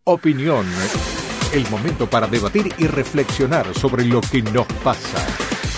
Opinión. El momento para debatir y reflexionar sobre lo que nos pasa.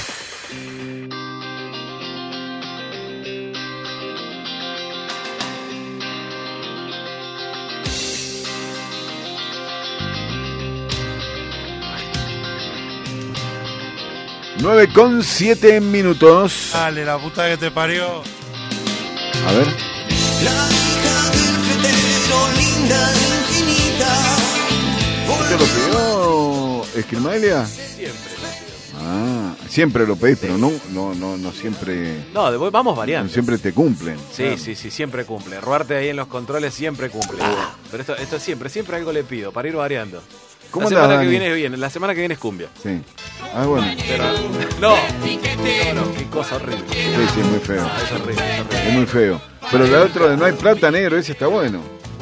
Nueve con 7 minutos. Dale, la puta que te parió. A ver. La hija del fletero, linda e infinita. ¿Te lo pidió Escrimalia? Siempre. Ah, siempre lo pedís, pero no siempre. No, vamos variando. No siempre te cumplen. Sí, Claro. sí, siempre cumple. Ruarte ahí en los controles siempre cumple. Pero esto siempre algo le pido para ir variando. ¿Cómo la andás, semana que Dani? viene es bien, la semana que viene es cumbia. Sí. Ah, bueno. Pero, no, qué cosa horrible. Sí, muy feo. Es horrible. Es muy feo. Pero el otro de No hay plata, negro, ese está bueno.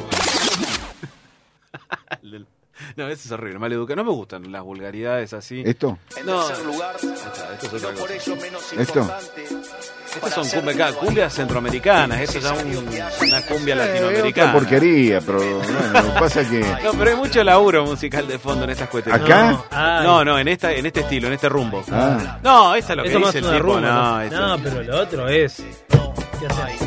No, ese es horrible, mal educado. No me gustan las vulgaridades así. ¿Esto? No, tercer lugar, esto es otra no por cosa. ello menos ¿Esto? importante. Estas son cumbias centroamericanas, esto es ya una cumbia latinoamericana. Otra porquería, pero bueno, lo que pasa es que... No, pero hay mucho laburo musical de fondo en estas cuestiones. ¿Acá? No, en este estilo, en este rumbo. Ah, No, esta es lo que Esto más dice el una tipo, rumba, no. ¿no? esto- No, pero lo otro es. ¿Qué haces?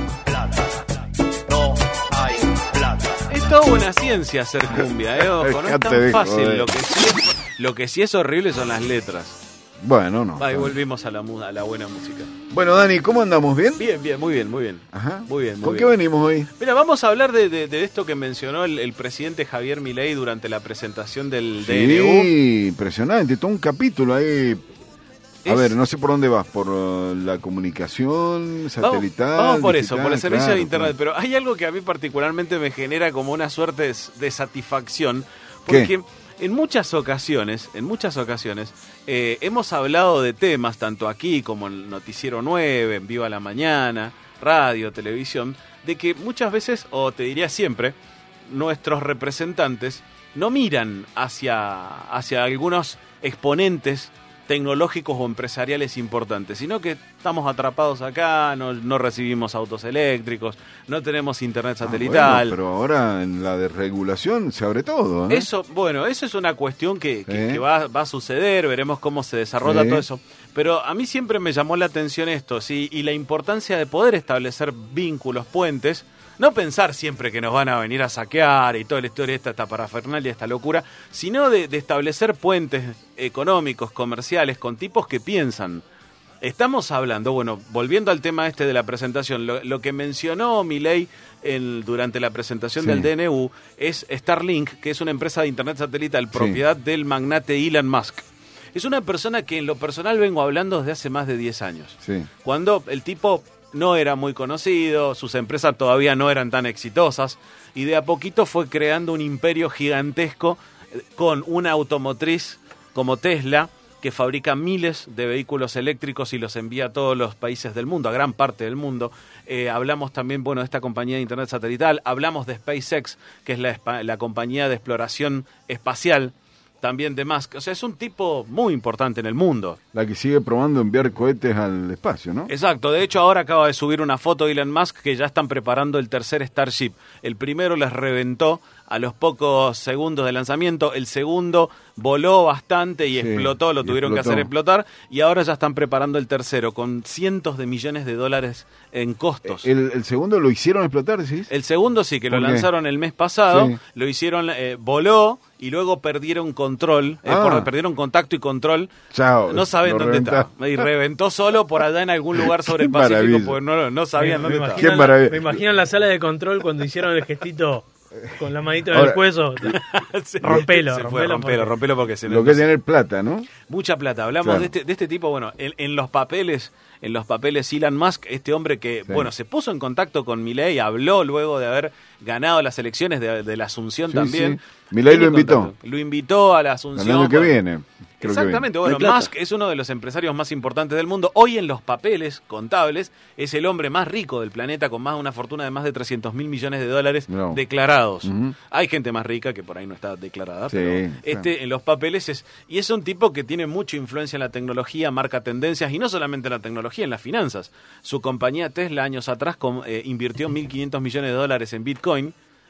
No hay plata. Es toda una ciencia hacer cumbia, ojo, no es Dejate tan de fácil. joder. Lo que sí es horrible son las letras. bueno, no. Ahí volvimos a la buena música. Bueno, Dani, ¿cómo andamos? ¿Bien? Bien, muy bien. Ajá. Muy bien, muy ¿Con bien. qué venimos hoy? Mira, vamos a hablar de esto que mencionó el presidente Javier Milei durante la presentación del DNU. Sí, impresionante, todo un capítulo ahí. A Es- ver, no sé por dónde vas, por la comunicación satelital. Vamos por digital, eso, por el servicio claro, de internet. claro. Pero hay algo que a mí particularmente me genera como una suerte de satisfacción. Porque ¿Qué? en muchas ocasiones, hemos hablado de temas, tanto aquí como en Noticiero 9, en Viva la Mañana, radio, televisión, de que muchas veces, o te diría siempre, nuestros representantes no miran hacia algunos exponentes tecnológicos o empresariales importantes, sino que estamos atrapados acá, no recibimos autos eléctricos, no tenemos internet Ah, satelital. bueno, pero ahora en la desregulación se abre todo, ¿eh? Eso es una cuestión que Sí. va a suceder, veremos cómo se desarrolla Sí. todo eso. Pero a mí siempre me llamó la atención esto, ¿sí? Y la importancia de poder establecer vínculos, puentes, no pensar siempre que nos van a venir a saquear y toda la historia esta parafernalia, esta locura, sino de establecer puentes económicos, comerciales, con tipos que piensan. Estamos hablando, bueno, volviendo al tema este de la presentación, lo que mencionó Milei durante la presentación Sí. del DNU es Starlink, que es una empresa de internet satelital, propiedad del magnate Elon Musk. Es una persona que en lo personal vengo hablando desde hace más de 10 años. Sí. Cuando el tipo no era muy conocido, sus empresas todavía no eran tan exitosas, y de a poquito fue creando un imperio gigantesco con una automotriz como Tesla, que fabrica miles de vehículos eléctricos y los envía a todos los países del mundo, a gran parte del mundo. Hablamos también, bueno, de esta compañía de internet satelital, hablamos de SpaceX, que es la compañía de exploración espacial, también de Musk. O sea, es un tipo muy importante en el mundo. La que sigue probando enviar cohetes al espacio, ¿no? Exacto, de hecho ahora acaba de subir una foto de Elon Musk que ya están preparando el tercer Starship. El primero les reventó a los pocos segundos de lanzamiento, el segundo voló bastante y Sí, explotó, lo y tuvieron que explotó. hacer explotar, y ahora ya están preparando el tercero con cientos de millones de dólares en costos. El segundo lo hicieron explotar, ¿sí? El segundo sí, que lo ¿Por qué? lanzaron el mes pasado, Sí. lo hicieron, voló y luego perdieron control, perdieron contacto y control. Chao. No saben lo dónde reventaron. está. Y reventó solo por allá en algún lugar sobre el Qué Pacífico, maravilla. porque no sabían dónde estaba. Qué maravilla. Me imagino en la sala de control cuando hicieron el gestito con la manito en Ahora- el cuello. Sí. Rompelo, Se fue, rompelo, rompelo porque se Lo que es tener plata, ¿no? mucha plata. Hablamos Claro. de este tipo, bueno, en los papeles Elon Musk, este hombre que, Sí. bueno, se puso en contacto con Milei, habló luego de haber ganado las elecciones de la Asunción Sí, también. sí. Milei Tiene lo invitó. contacto. Lo invitó a la Asunción. El año que por- viene. creo que Exactamente, viene. bueno, Musk es uno de los empresarios más importantes del mundo. Hoy en los papeles contables es el hombre más rico del planeta con más de una fortuna de más de 300.000 millones de dólares No. declarados. Ujú. Hay gente más rica que por ahí no está declarada, Sí, pero claro. en los papeles es un tipo que tiene mucha influencia en la tecnología, marca tendencias, y no solamente en la tecnología, en las finanzas. Su compañía Tesla años atrás invirtió 1.500 millones de dólares en Bitcoin,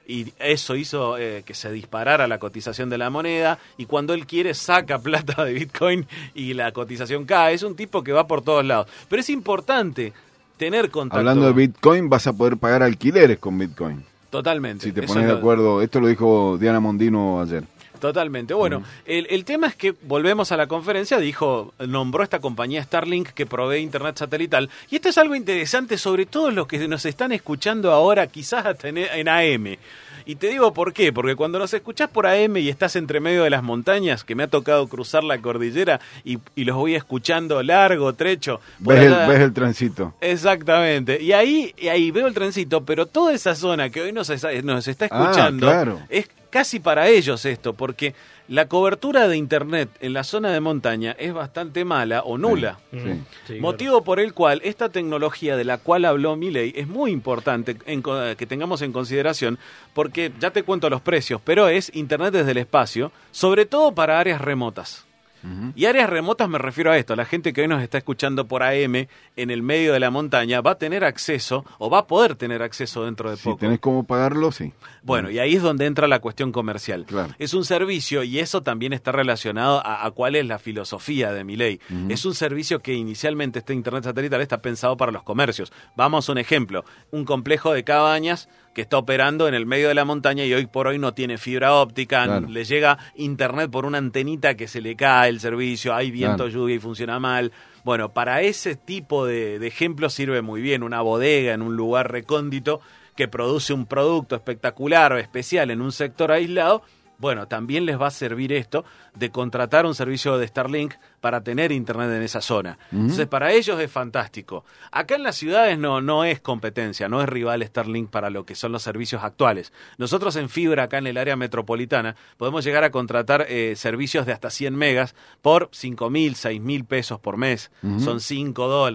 y eso hizo que se disparara la cotización de la moneda, y cuando él quiere saca plata de Bitcoin y la cotización cae. Es un tipo que va por todos lados. Pero es importante tener contacto. Hablando de Bitcoin, vas a poder pagar alquileres con Bitcoin. Totalmente. Si te pones de acuerdo, esto lo dijo Diana Mondino ayer. Totalmente. Bueno, el tema es que volvemos a la conferencia, nombró esta compañía Starlink que provee internet satelital. Y esto es algo interesante, sobre todo los que nos están escuchando ahora, quizás hasta en AM. Y te digo por qué, porque cuando nos escuchás por AM y estás entre medio de las montañas, que me ha tocado cruzar la cordillera y los voy escuchando largo trecho. Ves el tránsito. Exactamente. Y ahí veo el tránsito, pero toda esa zona que hoy nos está escuchando, claro, es casi para ellos esto, porque la cobertura de internet en la zona de montaña es bastante mala o nula. Sí. Motivo por el cual esta tecnología de la cual habló Milei es muy importante que tengamos en consideración, porque ya te cuento los precios, pero es internet desde el espacio, sobre todo para áreas remotas. Y áreas remotas me refiero a esto, la gente que hoy nos está escuchando por AM en el medio de la montaña va a tener acceso o va a poder tener acceso dentro de poco. Si tenés cómo pagarlo, sí. Bueno, y ahí es donde entra la cuestión comercial. Claro. Es un servicio y eso también está relacionado a cuál es la filosofía de Milei. Es un servicio que inicialmente este internet satelital está pensado para los comercios. Vamos a un ejemplo, un complejo de cabañas que está operando en el medio de la montaña y hoy por hoy no tiene fibra óptica, claro, le llega internet por una antenita que se le cae el servicio, hay viento, claro, lluvia y funciona mal. Bueno, para ese tipo de ejemplos sirve muy bien una bodega en un lugar recóndito que produce un producto espectacular o especial en un sector aislado. Bueno, también les va a servir esto de contratar un servicio de Starlink para tener internet en esa zona. Entonces, para ellos es fantástico. Acá en las ciudades no es competencia, no es rival Starlink para lo que son los servicios actuales. Nosotros en fibra, acá en el área metropolitana, podemos llegar a contratar servicios de hasta 100 megas por 5.000, 6.000 pesos por mes. Son $5,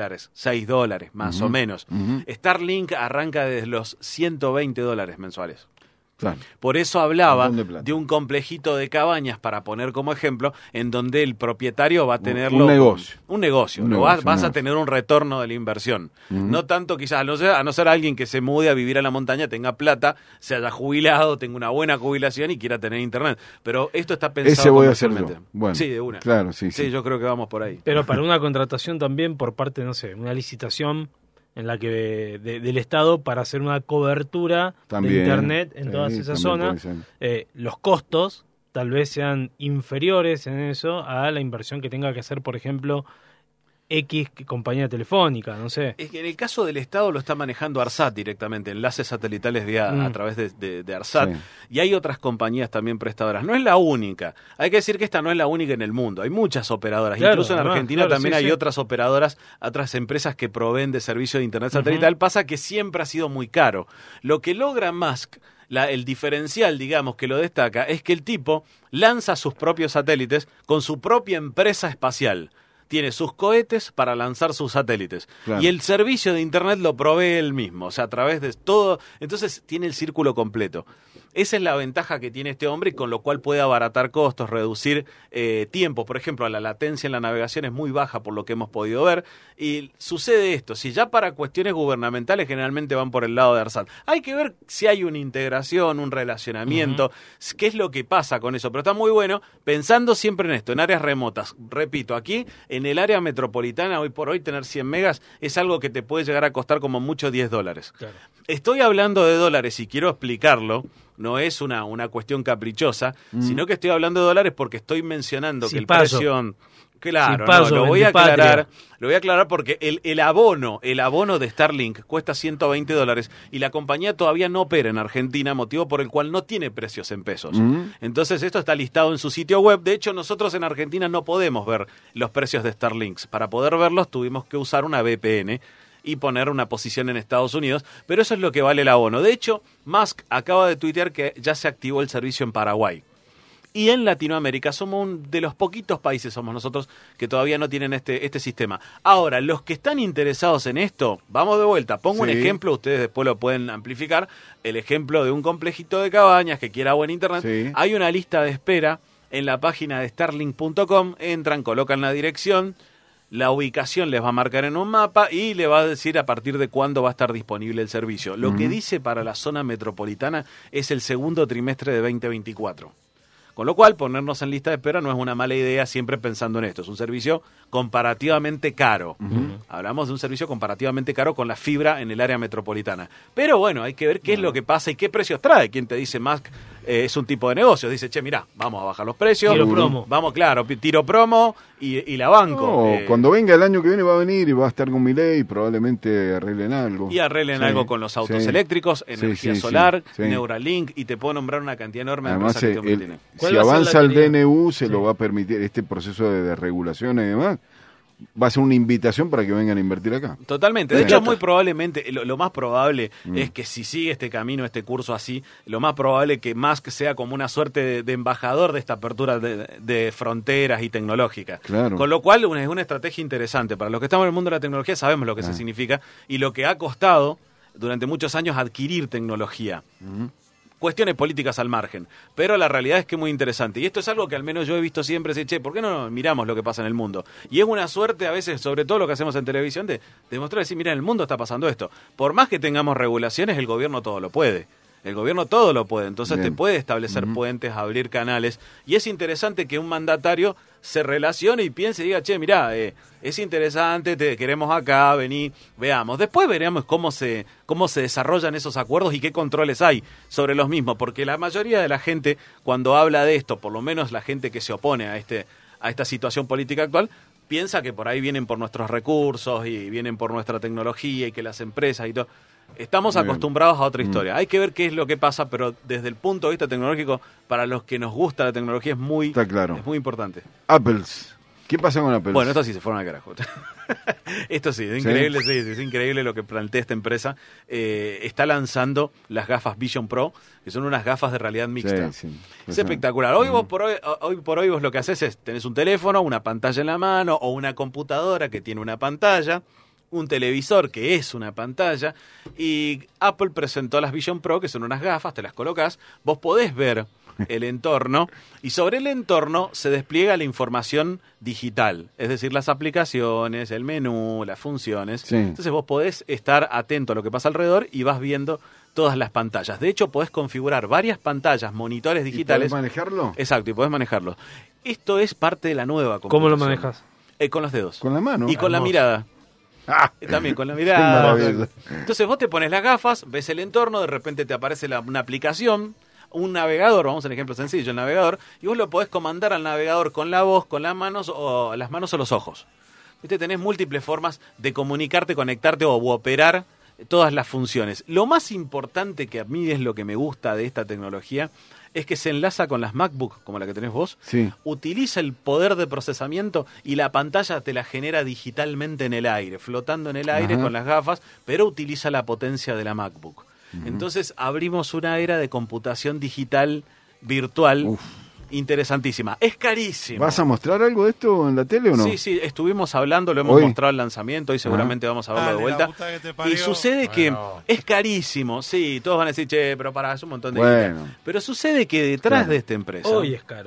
$6 más o menos. Starlink arranca desde los $120 mensuales. Claro. Por eso hablaba de un complejito de cabañas, para poner como ejemplo, en donde el propietario va a tener un negocio. Un negocio. Vas a tener un retorno de la inversión. No tanto quizás, a no ser alguien que se mude a vivir a la montaña, tenga plata, se haya jubilado, tenga una buena jubilación y quiera tener internet. Pero esto está pensado Ese voy a hacer comercialmente. yo. Bueno, sí, de una. Claro, sí. Sí, yo creo que vamos por ahí. Pero para una contratación también por parte, no sé, una licitación en la que del Estado para hacer una cobertura también, de internet en todas esas zonas, los costos tal vez sean inferiores en eso a la inversión que tenga que hacer, por ejemplo, X compañía telefónica, no sé. Es que en el caso del Estado lo está manejando ARSAT directamente, enlaces satelitales a través de ARSAT, sí, y hay otras compañías también prestadoras. No es la única, hay que decir que esta no es la única en el mundo, hay muchas operadoras, claro, incluso en Argentina también hay otras operadoras, otras empresas que proveen de servicio de internet satelital. Pasa que siempre ha sido muy caro. Lo que logra Musk, el diferencial, digamos, que lo destaca, es que el tipo lanza sus propios satélites con su propia empresa espacial. Tiene sus cohetes para lanzar sus satélites. Claro. Y el servicio de internet lo provee él mismo, o sea, a través de todo. Entonces tiene el círculo completo. Esa es la ventaja que tiene este hombre y con lo cual puede abaratar costos, reducir tiempo. Por ejemplo, la latencia en la navegación es muy baja por lo que hemos podido ver. Y sucede esto, si ya para cuestiones gubernamentales generalmente van por el lado de ARSAT. Hay que ver si hay una integración, un relacionamiento, qué es lo que pasa con eso. Pero está muy bueno pensando siempre en esto, en áreas remotas. Repito, aquí en el área metropolitana, hoy por hoy tener 100 megas es algo que te puede llegar a costar como mucho $10. Claro. Estoy hablando de dólares y quiero explicarlo. No es una cuestión caprichosa, sino que estoy hablando de dólares porque estoy mencionando que el precio... Claro, lo voy a aclarar porque el abono de Starlink cuesta $120 y la compañía todavía no opera en Argentina, motivo por el cual no tiene precios en pesos. Entonces esto está listado en su sitio web. De hecho, nosotros en Argentina no podemos ver los precios de Starlink. Para poder verlos tuvimos que usar una VPN y poner una posición en Estados Unidos, pero eso es lo que vale el abono. De hecho, Musk acaba de tuitear que ya se activó el servicio en Paraguay. Y en Latinoamérica somos de los poquitos países, somos nosotros, que todavía no tienen este sistema. Ahora, los que están interesados en esto, vamos de vuelta. Pongo un ejemplo, ustedes después lo pueden amplificar. El ejemplo de un complejito de cabañas que quiera buen internet. Sí. Hay una lista de espera en la página de starlink.com. Entran, colocan la dirección, La ubicación les va a marcar en un mapa y le va a decir a partir de cuándo va a estar disponible el servicio. Lo que dice para la zona metropolitana es el segundo trimestre de 2024. Con lo cual, ponernos en lista de espera no es una mala idea, siempre pensando en esto. Es un servicio comparativamente caro. Hablamos de un servicio comparativamente caro con la fibra en el área metropolitana. Pero bueno, hay que ver qué es lo que pasa y qué precios trae. Quien te dice Musk es un tipo de negocio. Dice, che, mirá, vamos a bajar los precios. Tiro promo. Vamos, claro, tiro promo y la banco. Cuando venga el año que viene va a venir y va a estar con Milei y probablemente arreglen algo. Y arreglen algo con los autos eléctricos, energía solar, Neuralink, y te puedo nombrar una cantidad enorme de Además, empresas que tienen. si avanza el DNU, se lo va a permitir este proceso de regulación y demás. Va a ser una invitación para que vengan a invertir acá. Totalmente. De hecho, muy probablemente, lo más probable es que si sigue este camino, este curso así, lo más probable que Musk sea como una suerte de embajador de esta apertura de fronteras y tecnológicas. Claro. Con lo cual, es una estrategia interesante. Para los que estamos en el mundo de la tecnología sabemos lo que eso significa y lo que ha costado durante muchos años adquirir tecnología. Cuestiones políticas al margen, pero la realidad es que es muy interesante. Y esto es algo que al menos yo he visto siempre, che, ¿por qué no miramos lo que pasa en el mundo? Y es una suerte a veces, sobre todo lo que hacemos en televisión, de demostrar, decir, mira, en el mundo está pasando esto. Por más que tengamos regulaciones, el gobierno todo lo puede. El gobierno todo lo puede, entonces te puede establecer puentes, abrir canales, y es interesante que un mandatario se relacione y piense y diga, che, mirá, es interesante, te queremos acá, vení, veamos. Después veremos cómo se desarrollan esos acuerdos y qué controles hay sobre los mismos, porque la mayoría de la gente, cuando habla de esto, por lo menos la gente que se opone a esta situación política actual, piensa que por ahí vienen por nuestros recursos y vienen por nuestra tecnología y que las empresas y todo. Estamos acostumbrados a otra historia. Hay que ver qué es lo que pasa, pero desde el punto de vista tecnológico, para los que nos gusta la tecnología es muy importante. Apples. ¿Qué pasa con Apple? Bueno, esto sí se fueron al carajo. Esto sí, es increíble, es increíble lo que plantea esta empresa. Está lanzando las gafas Vision Pro, que son unas gafas de realidad mixta. Es espectacular. Hoy por hoy vos lo que haces es, tenés un teléfono, una pantalla en la mano, o una computadora que tiene una pantalla, un televisor que es una pantalla, y Apple presentó las Vision Pro, que son unas gafas, te las colocas, vos podés ver el entorno, y sobre el entorno se despliega la información digital, es decir, las aplicaciones, el menú, las funciones. Entonces vos podés estar atento a lo que pasa alrededor y vas viendo todas las pantallas. De hecho, podés configurar varias pantallas, monitores digitales. ¿Y podés manejarlo? Exacto, y podés manejarlo. Esto es parte de la nueva computación. ¿Cómo lo manejas? Con los dedos. ¿Con la mano? Y con la mirada. También con la mirada. Entonces vos te pones las gafas, ves el entorno, de repente te aparece una aplicación, un navegador, vamos a un ejemplo sencillo, el navegador, y vos lo podés comandar al navegador con la voz, con las manos o los ojos. ¿Viste? Tenés múltiples formas de comunicarte, conectarte o operar todas las funciones. Lo más importante, que a mí es lo que me gusta de esta tecnología, es que se enlaza con las MacBook, como la que tenés vos, utiliza el poder de procesamiento y la pantalla te la genera digitalmente en el aire, flotando en el aire con las gafas, pero utiliza la potencia de la MacBook. Entonces abrimos una era de computación digital virtual interesantísima. Es carísimo. ¿Vas a mostrar algo de esto en la tele o no? Sí, estuvimos hablando, lo hemos mostrado al lanzamiento, hoy seguramente vamos a verlo de vuelta. Y sucede que es carísimo, sí, todos van a decir, che, pero es un montón de dinero. Pero sucede que detrás de esta empresa... Hoy es caro.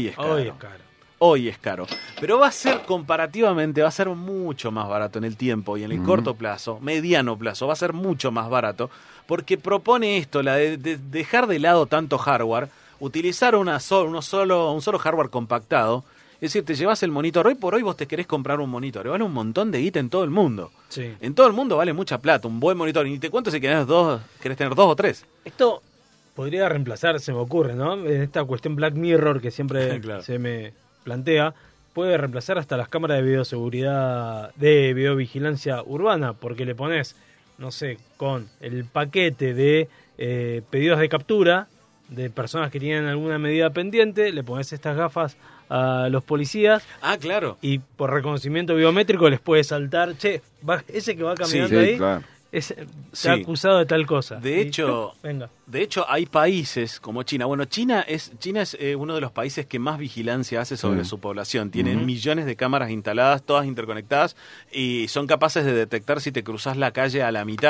Hoy es caro. Pero va a ser comparativamente, va a ser mucho más barato en el tiempo y en el corto plazo, mediano plazo, va a ser mucho más barato, porque propone esto, la de dejar de lado tanto hardware, utilizar un solo hardware compactado. Es decir, te llevas el monitor. Hoy por hoy vos te querés comprar un monitor, vale un montón de guita en todo el mundo. En todo el mundo vale mucha plata, un buen monitor. Y te cuento si querés tener 2 o 3. Esto podría reemplazar, se me ocurre, ¿no? En esta cuestión Black Mirror que siempre se me plantea, puede reemplazar hasta las cámaras de videoseguridad, de videovigilancia urbana, porque le pones, no sé, con el paquete de pedidos de captura de personas que tienen alguna medida pendiente, le pones estas gafas a los policías. Claro. Y por reconocimiento biométrico les puede saltar, che, ese que va caminando ahí, claro, se ha acusado de tal cosa. De hecho, hay países como China. Bueno, China es uno de los países que más vigilancia hace sobre su población. Tienen millones de cámaras instaladas, todas interconectadas, y son capaces de detectar si te cruzás la calle a la mitad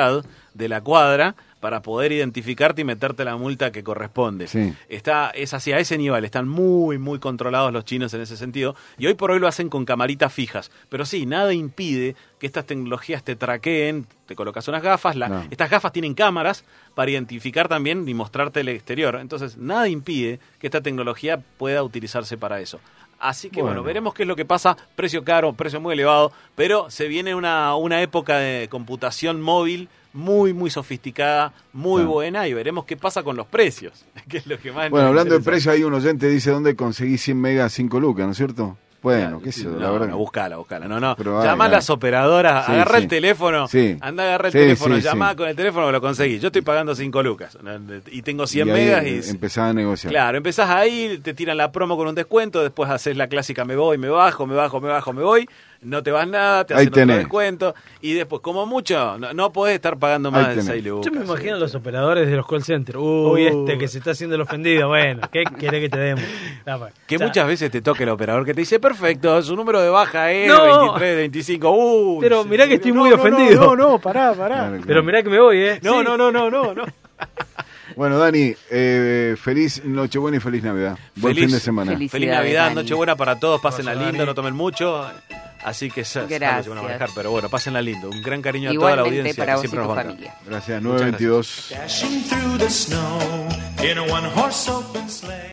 de la cuadra para poder identificarte y meterte la multa que corresponde. Sí. Es así, a ese nivel, están muy, muy controlados los chinos en ese sentido, y hoy por hoy lo hacen con camaritas fijas, pero sí, nada impide que estas tecnologías te traqueen, te colocas unas gafas, estas gafas tienen cámaras para identificar también y mostrarte el exterior, entonces nada impide que esta tecnología pueda utilizarse para eso. Así que bueno, veremos qué es lo que pasa, precio caro, precio muy elevado, pero se viene una época de computación móvil muy, muy sofisticada, muy buena, y veremos qué pasa con los precios, que es lo que más. Bueno, hablando de precios, hay un oyente que dice dónde conseguí 100 megas 5 lucas, ¿no es cierto? Bueno, qué sé yo, la verdad. No, búscala. No. Llama a las operadoras, sí, agarra el teléfono, anda a agarrar el teléfono, llama con el teléfono que lo conseguí. Yo estoy pagando 5 lucas y tengo 100 megas y empezás a negociar. Claro, empezás ahí, te tiran la promo con un descuento, después haces la clásica me voy, me bajo, me voy. No te vas nada, te hacen otro descuento y después, como mucho, no podés estar pagando más de 6 lucas. Yo me imagino a los operadores de los call centers. Que se está haciendo el ofendido. Bueno, ¿qué querés que te demos? Que muchas veces te toque el operador que te dice, perfecto, su número de baja es 23, 25. Pero mirá que estoy muy ofendido. No, pará. Claro. Pero mirá que me voy, No. Bueno, Dani, feliz Nochebuena y feliz Navidad. Buen fin de semana. Feliz Navidad, Dani. Nochebuena para todos, pásenla lindo, no tomen mucho. Así que se van a manejar, pero bueno, pásenla lindo. Un gran cariño a toda la audiencia para que siempre nos banca. Gracias, 922.